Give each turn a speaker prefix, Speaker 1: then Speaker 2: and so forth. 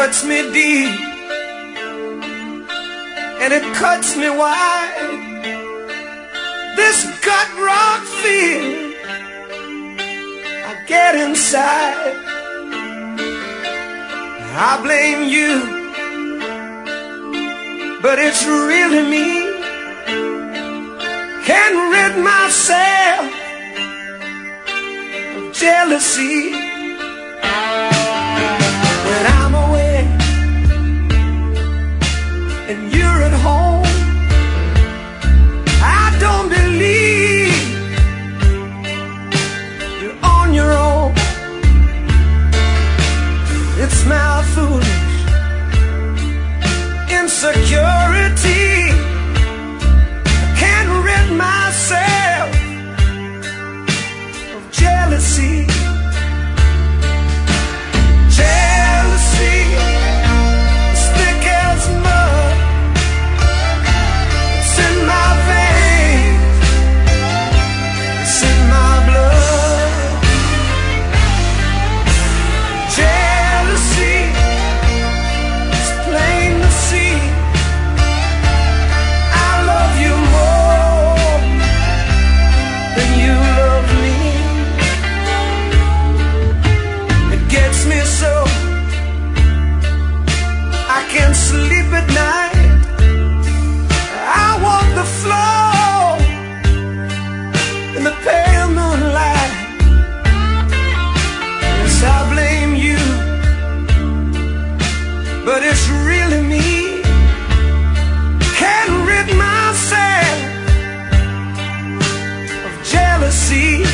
Speaker 1: cuts me deep, and it cuts me wide. This gut rock feeling I get inside. I blame you, but it's really me. Can't rid myself of jealousy. When I'm away and you're at home, I don't believe you're on your own. It's my foolish insecurity. I can't rid myself of jealousy. Jealousy is thick as mud. It's in my veins, it's in my blood. Jealousy is plain to see. I love you more than you love me. It gets me so I can't sleep at night. I walk the floor in the pale moonlight. Yes, I blame you, but it's really me. Can't rid myself of jealousy.